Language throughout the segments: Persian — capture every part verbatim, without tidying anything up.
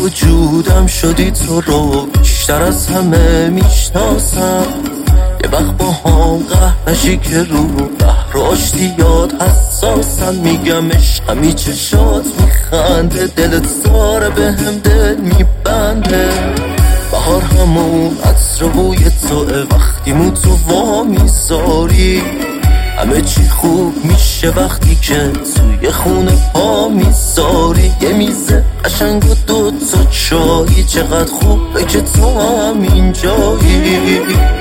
وجودم شدی تو رو بیشتر از همه میشناسم. یه وقت با هم قهر نشی که رو بحر آشتی یاد حساسم. میگم عشقمی چشات میخنده دلت زاره به هم دل میبنده. بهار همون عطر بوی توه وقتی مو تو وا میذاری. همه چی خوب میشه وقتی که توی خونه پا میذاری. یه میزه قشنگ و دو تا چایی چقدر خوبه که تو هم اینجایی.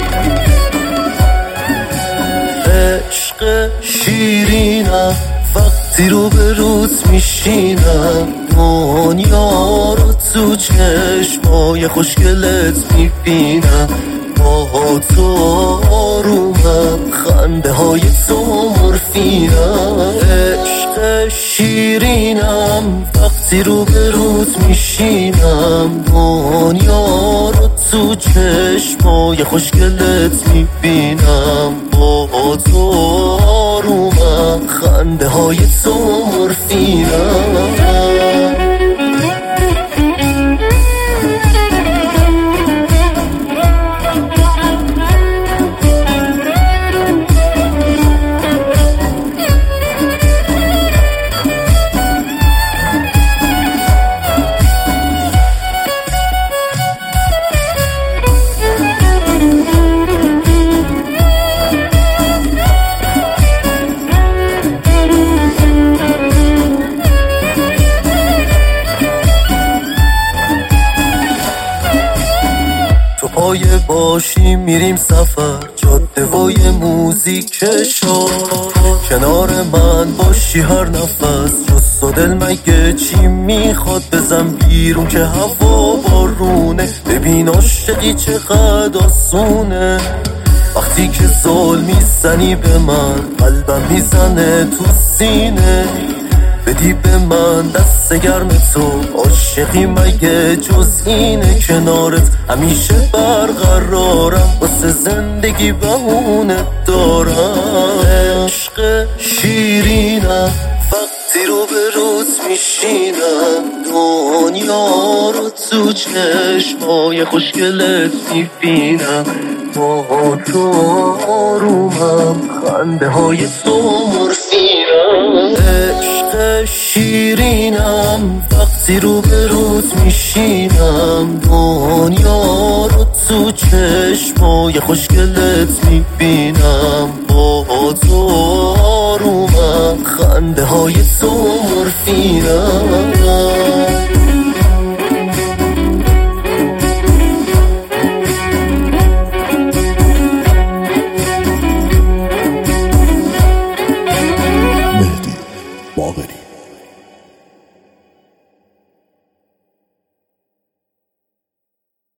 عشق شیرینم وقتی رو به روز میشینم. دنیا رو تو چشمای خوشگلت میبینم. با تو آرومم خنده های تو مورفینم. عشق شیرینم وقتی رو به روز میشینم. دنیا رو تو چشمای خوشگلت میبینم. با تو آرومم خنده های تو مورفینم. پایه باشی میریم سفر جاده وای موزیکشو. کنار من باشی هر نفس جز و دل مگه چی میخواد. بزن بیرون که هوا بارونه ببین عاشقی چقدر آسونه. وقتی که زل میزنی به من قلبم میزنه تو سینه. بدی به من دست گرم تو عاشقی مگه جز اینه. کنارت همیشه برقرارم واسه زندگی بهونه دارم. عشق شیرینم وقتی رو به روز میشینم. دنیا رو تو چشمای خوشگلت میبینم. با تو آرومم خنده های تو مورفینم. عشق شیرینم وقتی رو به روز میشینم. دنیا رو تو چشمای خوشگلت میبینم. با تو آرومم خنده های تو مورفینم.